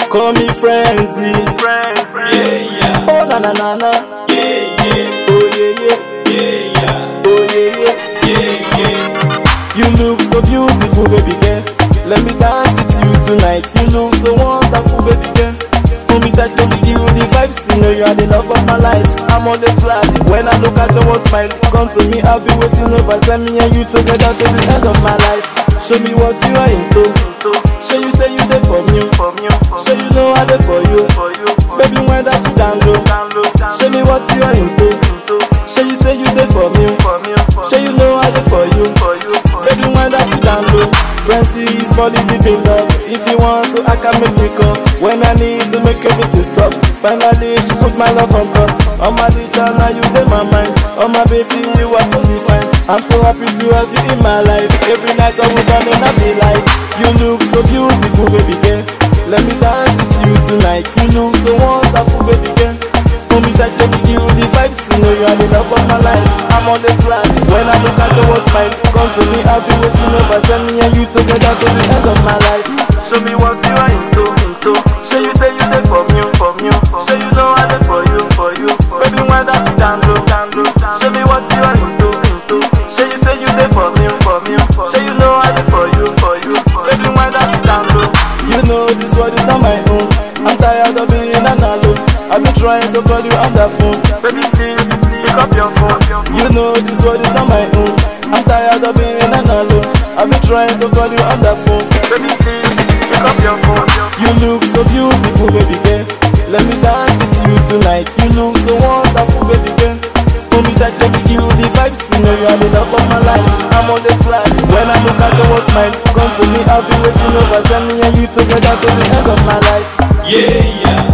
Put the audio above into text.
Call me Frenzy. Yeah, yeah. Oh na na na na. Yeah, yeah. Oh yeah yeah. Yeah, yeah. Oh yeah yeah. Yeah, yeah. You look so beautiful, baby girl. Let me dance with you tonight. You look so wonderful, baby girl. Pull me tight, baby, give you the vibes. You know you are the love of my life. I'm always glad when I look at your smile. Come to me, I'll be waiting over time. Me and you together to the end of my life. Show me what you are into. Show you say you there for me. Show you know I there for you. Baby, when that you down low. Show me what you are into. Show you say you there for me. Show you know I there for you. Baby, when that you down low. Frenzy is for the living love. If you want to, I can make me call. When I need to make everything stop. Finally, she put my love on top. On my teacher, now you in my mind. On my baby, you are so divine. I'm so happy to have you in my life. Every night I will burn and I be like, you look so beautiful, baby girl. Let me dance with you tonight. You look so wonderful, baby girl. Pull me tight, baby, give you the vibes. You know you are the love of my life. I'm always glad when I look at your smile. Come to me, I'll be waiting over. Tell me and you together to the end of my life. Show me what you are into. Show you say you there for me. Show you know I there for you. Baby, why that you down low? Show me what you are into. Show you say you there for me. Show you know I there for you. Baby, why that you down low? You know this world is not my own. I'm tired of being alone. I've been trying to call you on the phone. Baby, please pick up your phone. You know this world is not my own. I'm tired of being alone. I've been trying to call you on the phone. Baby, please pick up your phone. You look so beautiful, baby girl. Let me dance with you tonight. You look so wonderful, baby girl. Pull me tight, baby, give you the vibes. You know you are the love of my life. I'm always glad when I look at your smile. Come to me, I'll be waiting over. Tell me and you together to the end of my life. Yeah, yeah.